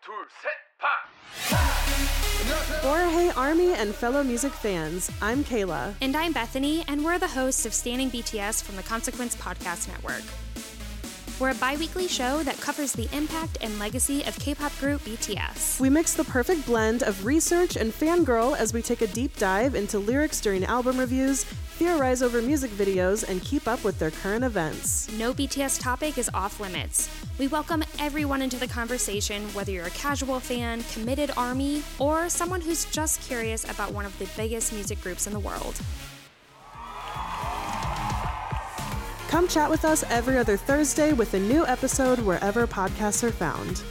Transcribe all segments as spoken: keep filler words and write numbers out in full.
둘, 셋, 파! Or hey Army and fellow music fans, I'm Kayla. And I'm Bethany, and we're the hosts of Standing B T S from the Consequence Podcast Network. We're a bi-weekly show that covers the impact and legacy of K-pop group B T S. We mix the perfect blend of research and fangirl as we take a deep dive into lyrics during album reviews, theorize over music videos, and keep up with their current events. No B T S topic is off limits. We welcome everyone into the conversation, whether you're a casual fan, committed ARMY, or someone who's just curious about one of the biggest music groups in the world. Come chat with us every other Thursday with a new episode wherever podcasts are found.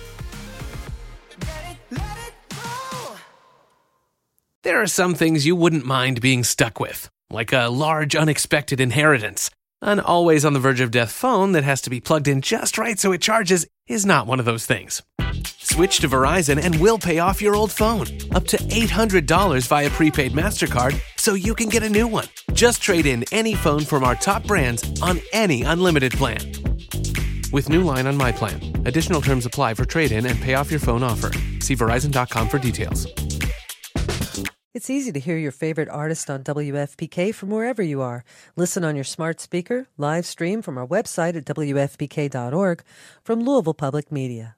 There are some things you wouldn't mind being stuck with, like a large unexpected inheritance. An always on the verge of death phone that has to be plugged in just right so it charges is not one of those things. Switch to Verizon and we'll pay off your old phone, up to eight hundred dollars via prepaid MasterCard, so you can get a new one. Just trade in any phone from our top brands on any unlimited plan. With new line on My Plan. Additional terms apply for trade-in and pay off your phone offer. See Verizon dot com for details. It's easy to hear your favorite artist on W F P K from wherever you are. Listen on your smart speaker, live stream from our website at W F P K dot org, from Louisville Public Media.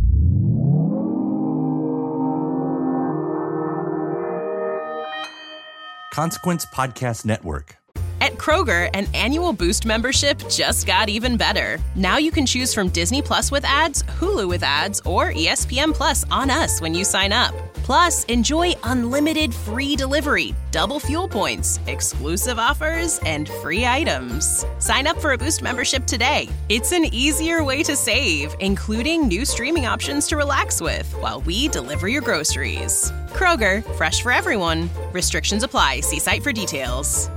Consequence Podcast Network. At Kroger, an annual Boost membership just got even better. Now you can choose from Disney Plus with ads, Hulu with ads, or E S P N Plus on us when you sign up. Plus, enjoy unlimited free delivery, double fuel points, exclusive offers, and free items. Sign up for a Boost membership today. It's an easier way to save, including new streaming options to relax with while we deliver your groceries. Kroger, fresh for everyone. Restrictions apply. See site for details.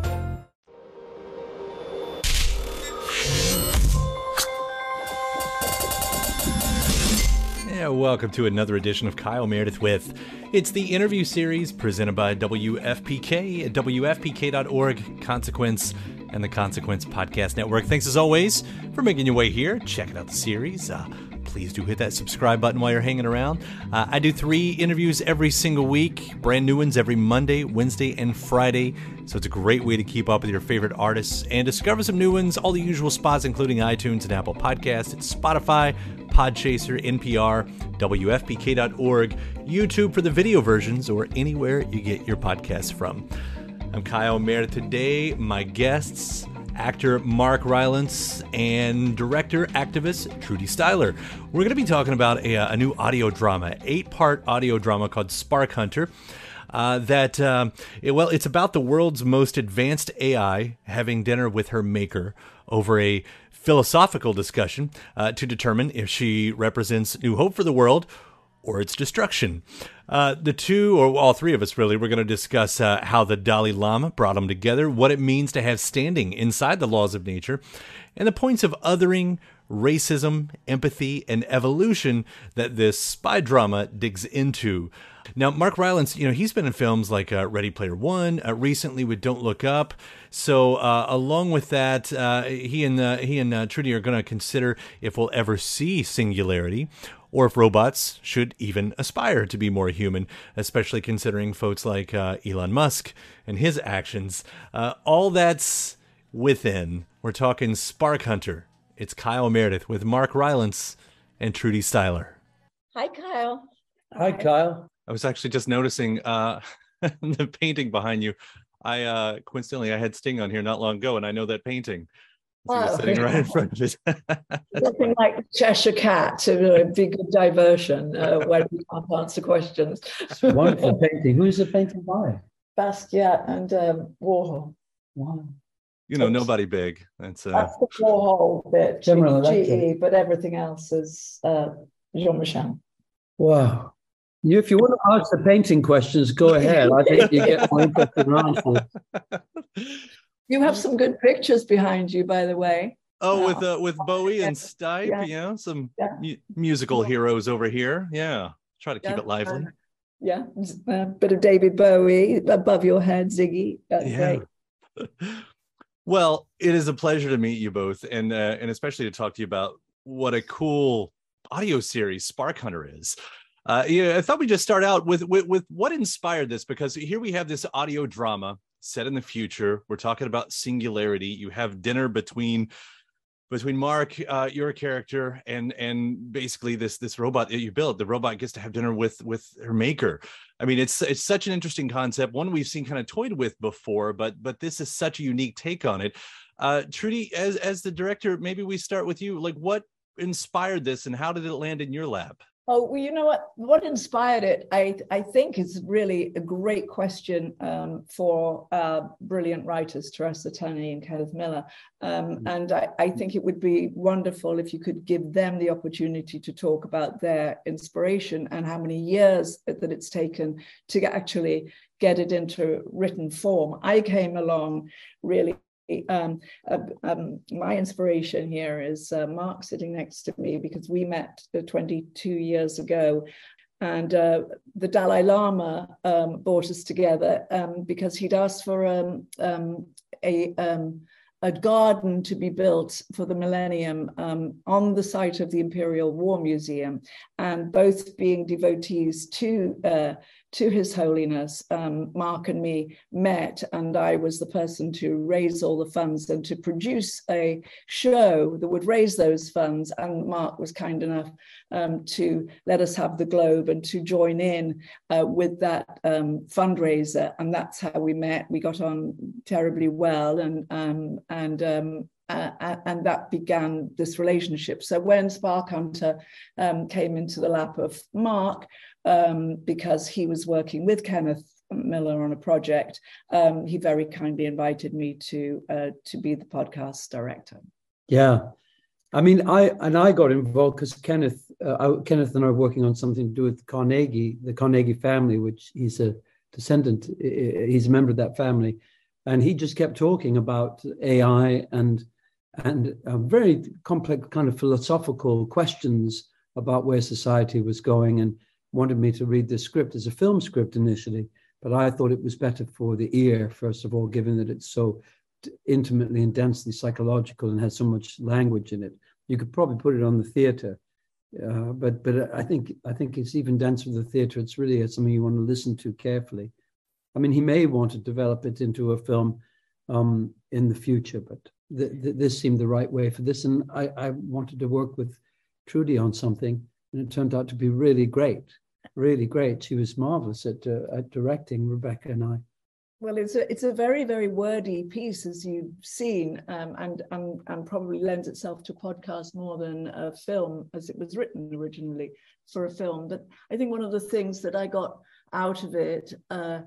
Yeah, welcome to another edition of Kyle Meredith with. It's the interview series presented by W F P K at W F P K dot org, Consequence, and the Consequence Podcast Network. Thanks as always for making your way here, checking out the series. Uh, please do hit that subscribe button while you're hanging around. Uh, I do three interviews every single week, brand new ones every Monday, Wednesday, and Friday. So it's a great way to keep up with your favorite artists and discover some new ones. All the usual spots, including iTunes and Apple Podcasts, it's Spotify, Podchaser, N P R, W F P K dot org, YouTube for the video versions, or anywhere you get your podcasts from. I'm Kyle Meredith. Today, my guests, actor Mark Rylance and director, activist Trudy Styler. We're going to be talking about a, a new audio drama, eight-part audio drama called Spark Hunter. Uh, that, um, it, well, it's about the world's most advanced A I having dinner with her maker over a philosophical discussion uh, to determine if she represents new hope for the world or its destruction. Uh, the two, or all three of us really, we're going to discuss uh, how the Dalai Lama brought them together, what it means to have standing inside the laws of nature, and the points of othering, racism, empathy, and evolution that this spy drama digs into. Now, Mark Rylance, you know, he's been in films like uh, Ready Player One, uh, recently with Don't Look Up. So, uh, along with that, uh, he and uh, he and uh, Trudy are going to consider if we'll ever see singularity, or if robots should even aspire to be more human, especially considering folks like uh, Elon Musk and his actions. Uh, all that's within. We're talking Spark Hunter. It's Kyle Meredith with Mark Rylance and Trudy Styler. Hi, Kyle. Hi, Kyle. I was actually just noticing uh, the painting behind you. I uh, coincidentally, I had Sting on here not long ago, and I know that painting. So Oh, sitting right in front of it. Something like the Cheshire Cat to be a good diversion uh, where we can't answer questions. Wonderful painting. Who's the painting by? Basquiat and um, Warhol. Wow. You know, nobody big. That's uh, That's the Warhol bit, General G E, Electric. but everything else is uh, Jean-Michel. Wow. You, if you want to ask the painting questions, go ahead. I think you get more interesting answers. You have some good pictures behind you, by the way. oh, Wow. with uh, with Bowie and Stipe, Yeah. you know, some Yeah. mu- musical heroes over here. Yeah, try to keep Yeah. it lively. Uh, yeah, a bit of David Bowie above your head, Ziggy. That's Yeah. great. Well, it is a pleasure to meet you both, and uh, and especially to talk to you about what a cool audio series Spark Hunter is. Uh, yeah, I thought we'd just start out with, with with what inspired this, because here we have this audio drama set in the future. We're talking about singularity. You have dinner between between Mark, uh, your character, and and basically this this robot that you built. The robot gets to have dinner with with her maker. I mean, it's it's such an interesting concept, one we've seen kind of toyed with before, but but this is such a unique take on it. Uh, Trudy, as as the director, maybe we start with you. Like, what inspired this, and how did it land in your lap? Oh, well, you know what? What inspired it, I, I think, is really a great question um, for uh, brilliant writers, Teresa Tenney and Kenneth Miller. Um, and I, I think it would be wonderful if you could give them the opportunity to talk about their inspiration and how many years that it's taken to actually get it into written form. I came along really Um, uh, um, my inspiration here is uh, Mark sitting next to me, because we met uh, twenty-two years ago, and uh, the Dalai Lama um, brought us together um, because he'd asked for um, um, a um, a garden to be built for the millennium um, on the site of the Imperial War Museum, and both being devotees to uh, to His Holiness, um, Mark and me met, and I was the person to raise all the funds and to produce a show that would raise those funds. And Mark was kind enough um, to let us have the Globe and to join in uh, with that um, fundraiser. And that's how we met. We got on terribly well, and um, and um, Uh, and that began this relationship. So when Spark Hunter um, came into the lap of Mark, um, because he was working with Kenneth Miller on a project, um, he very kindly invited me to uh, to be the podcast director. Yeah, I mean, I and I got involved because Kenneth, uh, I, Kenneth and I were working on something to do with Carnegie, the Carnegie family, which he's a descendant. He's a member of that family, and he just kept talking about A I and. and uh, very complex kind of philosophical questions about where society was going, and wanted me to read this script as a film script initially. But I thought it was better for the ear, first of all, given that it's so intimately and densely psychological and has so much language in it. You could probably put it on the theater, uh, but but I think I think it's even denser than the theater. It's really something you want to listen to carefully. I mean, he may want to develop it into a film um, in the future, but th- th- this seemed the right way for this. And I, I wanted to work with Trudy on something, and it turned out to be really great, really great. She was marvelous at, uh, at directing, Rebecca and I. Well, it's a it's a very, very wordy piece, as you've seen, um, and, and and probably lends itself to podcast more than a film, as it was written originally for a film. But I think one of the things that I got out of it, uh,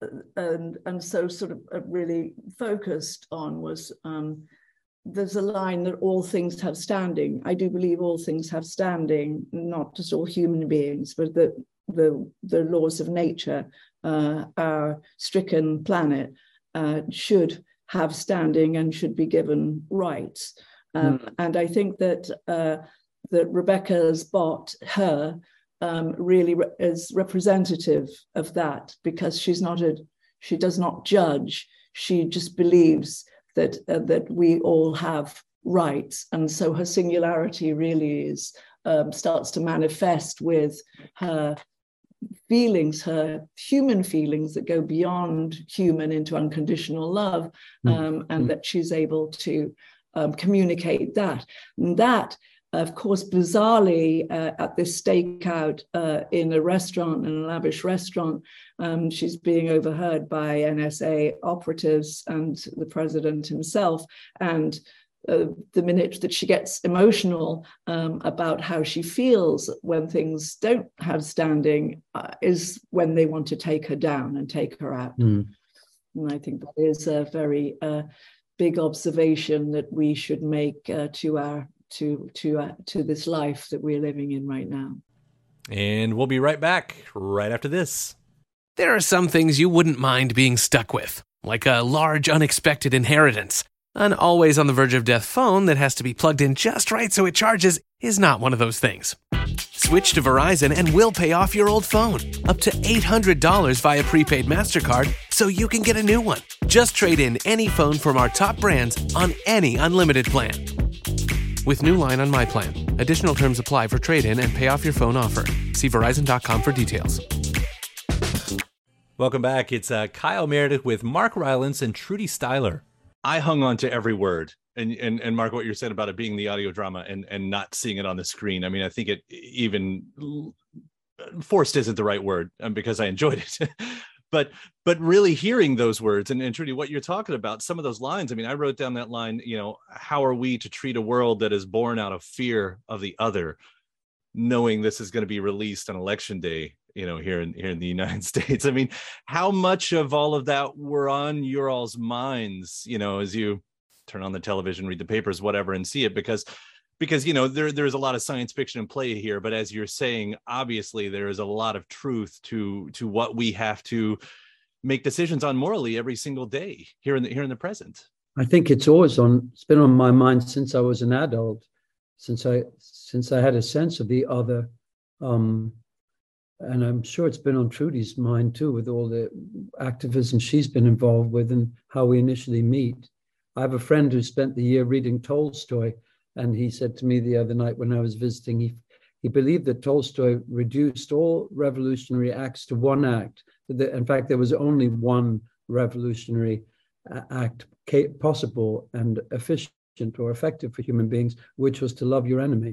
and and so sort of really focused on, was um, there's a line that all things have standing. I do believe all things have standing, not just all human beings, but that the the laws of nature, uh, our stricken planet, uh, should have standing and should be given rights. Um, mm. And I think that uh, that Rebecca's bot, her, um, really re- is representative of that, because she's not a, she does not judge. She just believes that uh, that we all have rights, and so her singularity really is um, starts to manifest with her feelings, her human feelings that go beyond human into unconditional love, um, mm. and mm. that she's able to um, communicate that. And that, of course, bizarrely, uh, at this stakeout uh, in a restaurant, in a lavish restaurant, um, she's being overheard by N S A operatives and the president himself. And Uh, the minute that she gets emotional um, about how she feels when things don't have standing uh, is when they want to take her down and take her out. Mm. And I think that is a very uh, big observation that we should make uh, to our to to uh, to this life that we're living in right now. And we'll be right back right after this. There are some things you wouldn't mind being stuck with, like a large unexpected inheritance. An always on the verge of death phone that has to be plugged in just right so it charges is not one of those things. Switch to Verizon and we'll pay off your old phone, up to eight hundred dollars via prepaid MasterCard, so you can get a new one. Just trade in any phone from our top brands on any unlimited plan. with new line on My Plan. Additional terms apply for trade-in and pay off your phone offer. See Verizon dot com for details. Welcome back. It's uh, Kyle Meredith with Mark Rylance and Trudy Styler. I hung on to every word. And, and and Mark, what you're saying about it being the audio drama and, and not seeing it on the screen. I mean, I think it even forced isn't the right word um, because I enjoyed it. but but really hearing those words and, and Trudy, what you're talking about, some of those lines. I mean, I wrote down that line, you know, how are we to treat a world that is born out of fear of the other, knowing this is going to be released on election day, you know, here in here in the United States. I mean, how much of all of that were on your all's minds, you know, as you turn on the television, read the papers, whatever, and see it? Because because, you know, there there's a lot of science fiction in play here. But as you're saying, obviously, there is a lot of truth to to what we have to make decisions on morally every single day here in the here in the present. I think it's always on, it's been on my mind since I was an adult, since I since I had a sense of the other. Um, and I'm sure it's been on Trudy's mind too, with all the activism she's been involved with and how we initially meet. I have a friend who spent the year reading Tolstoy, and he said to me the other night when I was visiting, he, he believed that Tolstoy reduced all revolutionary acts to one act. In fact, there was only one revolutionary act possible and efficient or effective for human beings, which was to love your enemy.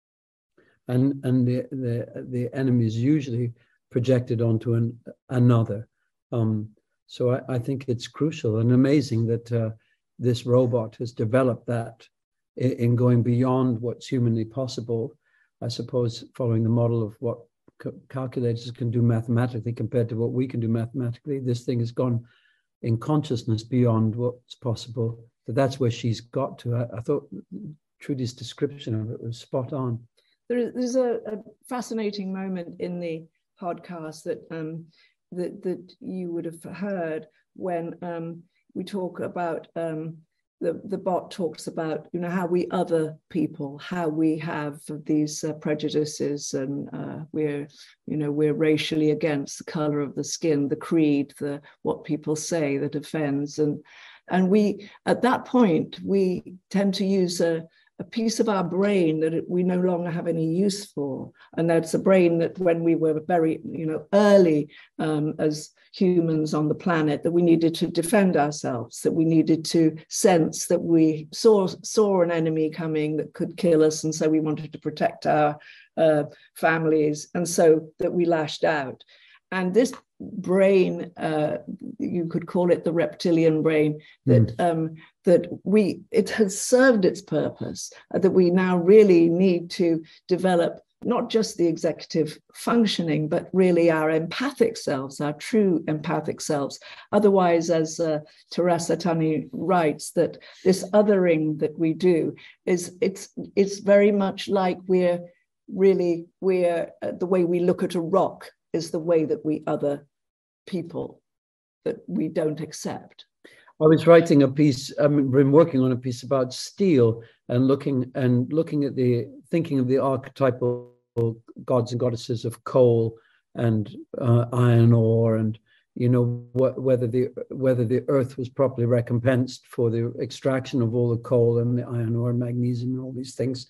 And, and the, the, the enemy is usually projected onto an, another. Um, so I, I think it's crucial and amazing that uh, this robot has developed that in, in going beyond what's humanly possible, I suppose, following the model of what calculators can do mathematically compared to what we can do mathematically. This thing has gone in consciousness beyond what's possible. So that's where she's got to. I, I thought Trudy's description of it was spot on. There is, there's a, a fascinating moment in the podcast that um, that, that you would have heard when um, we talk about um, the the bot talks about, you know, how we other people, how we have these uh, prejudices, and uh, we're, you know, we're racially against the color of the skin, the creed, the what people say that offends, and and we at that point we tend to use a a piece of our brain that we no longer have any use for. And that's a brain that when we were very, you know, early um, as humans on the planet, that we needed to defend ourselves, that we needed to sense that we saw, saw an enemy coming that could kill us. And so we wanted to protect our uh, families. And so that we lashed out. And this brain, uh, you could call it the reptilian brain, that mm. um, that we it has served its purpose, uh, that we now really need to develop not just the executive functioning, but really our empathic selves, our true empathic selves. Otherwise, as uh, Teresa Tani writes, that this othering that we do is it's it's very much like we're really we're uh, the way we look at a rock is the way that we other people that we don't accept. I was writing a piece, I've been working on a piece about steel and looking and looking at the, thinking of the archetypal gods and goddesses of coal and uh, iron ore, and, you know, wh- whether the whether the earth was properly recompensed for the extraction of all the coal and the iron ore and magnesium and all these things,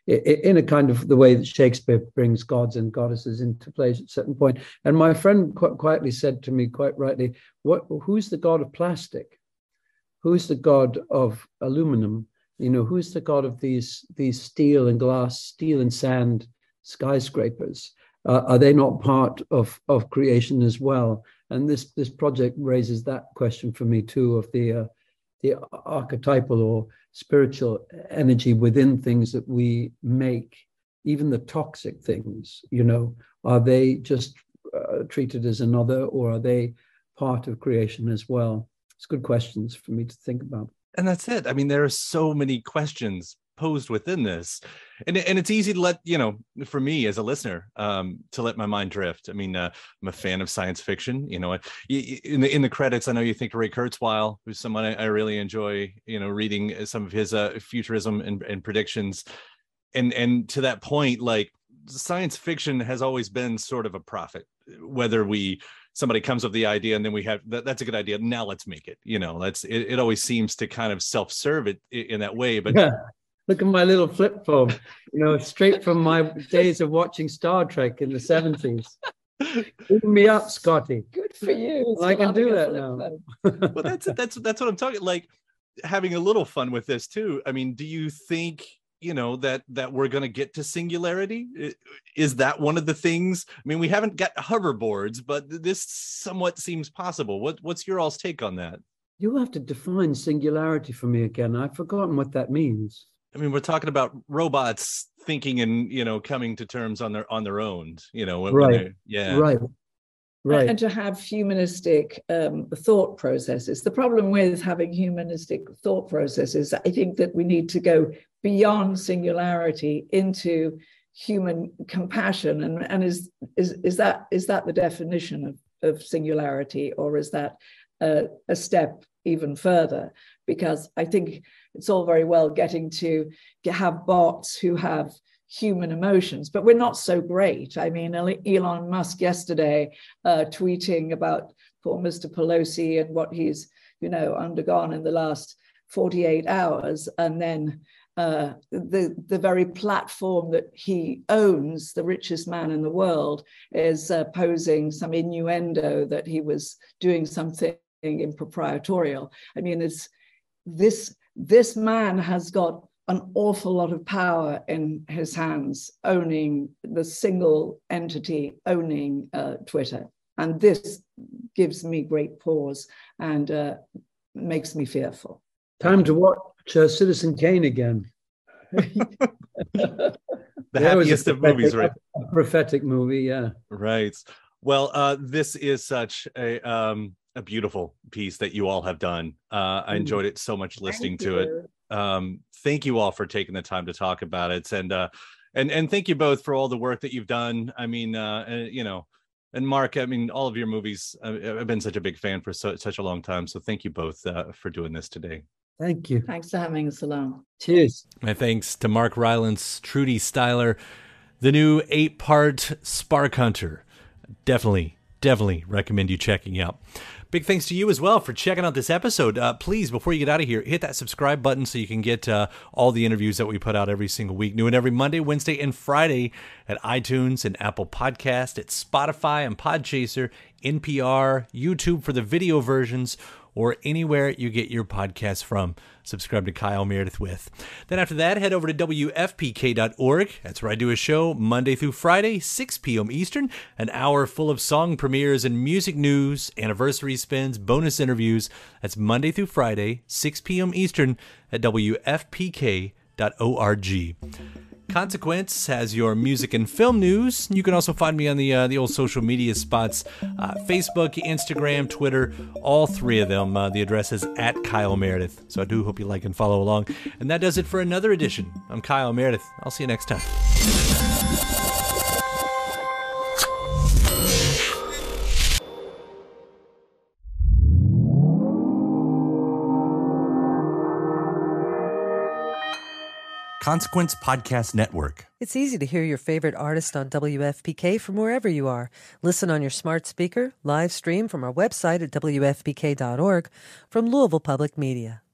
in a kind of the way that Shakespeare brings gods and goddesses into play at a certain point. And my friend quite quietly said to me, quite rightly, "What? Who's the god of plastic? Who's the god of aluminum? You know, who's the god of these these steel and glass, steel and sand skyscrapers? Uh, are they not part of of creation as well?" And this this project raises that question for me too, of the uh, the archetypal or spiritual energy within things that we make, even the toxic things, you know, are they just uh, treated as another, or are they part of creation as well? It's good questions for me to think about. And that's it. I mean, there are so many questions posed within this, and and it's easy to let, you know, for me as a listener, um, to let my mind drift. I mean, uh, I'm a fan of science fiction. You know, in the in the credits, I know you think Ray Kurzweil, who's someone I, I really enjoy. You know, reading some of his uh, futurism and, and predictions, and and to that point, like science fiction has always been sort of a prophet. Whether we somebody comes up with the idea and then we have that, that's a good idea. Now let's make it. You know, that's it. It always seems to kind of self-serve it in that way, but. Yeah. Look at my little flip phone, you know, straight from my days of watching Star Trek in the seventies. Beam me up, Scotty. Good for you. I can do that now. Well, that's that's that's what I'm talking. Like having a little fun with this too. I mean, do you think, you know, that that we're going to get to singularity? Is that one of the things? I mean, we haven't got hoverboards, but this somewhat seems possible. What what's your all's take on that? You have to define singularity for me again. I've forgotten what that means. I mean, we're talking about robots thinking and, you know, coming to terms on their on their own, you know, when, right. when yeah. Right. Right. And to have humanistic um, thought processes. The problem with having humanistic thought processes, I think that we need to go beyond singularity into human compassion. And, and is, is, is, that, is that the definition of, of singularity, or is that uh, a step even further? Because I think it's all very well getting to have bots who have human emotions, but we're not so great. I mean, Elon Musk yesterday uh, tweeting about poor Mister Pelosi and what he's, you know, undergone in the last forty-eight hours. And then uh, the, the very platform that he owns, the richest man in the world, is uh, posing some innuendo that he was doing something improprietorial. I mean, it's this, this man has got an awful lot of power in his hands, owning the single entity, owning uh, Twitter. And this gives me great pause and uh, makes me fearful. Time to watch uh, Citizen Kane again. The happiest of movies, right? A prophetic movie, yeah. Right. Well, uh, this is such a um, a beautiful piece that you all have done. Uh, I enjoyed it so much listening Thank to you. it. Um, thank you all for taking the time to talk about it, and uh, and and thank you both for all the work that you've done. I mean, uh, uh, you know, and Mark, I mean, all of your movies. Uh, I've been such a big fan for so, such a long time. So thank you both uh, for doing this today. Thank you. Thanks for having us along. Cheers. My thanks to Mark Rylance, Trudy Styler, the new eight-part Spark Hunter. Definitely, definitely recommend you checking out. Big thanks to you as well for checking out this episode. Uh, please, before you get out of here, hit that subscribe button so you can get uh, all the interviews that we put out every single week. New and every Monday, Wednesday, and Friday at iTunes and Apple Podcast, at Spotify and Podchaser, N P R, YouTube for the video versions, or anywhere you get your podcasts from. Subscribe to Kyle Meredith With. Then after that, head over to W F P K dot org. That's where I do a show Monday through Friday, six p.m. Eastern, an hour full of song premieres and music news, anniversary spins, bonus interviews. That's Monday through Friday, six p.m. Eastern at W F P K dot org. Consequence has your music and film news. You can also find me on the uh, the old social media spots, uh, Facebook, Instagram, Twitter, all three of them. Uh, the address is at Kyle Meredith. So I do hope you like and follow along. And that does it for another edition. I'm Kyle Meredith. I'll see you next time. Consequence Podcast Network. It's easy to hear your favorite artist on W F P K from wherever you are. Listen on your smart speaker, live stream from our website at W F P K dot org, from Louisville Public Media.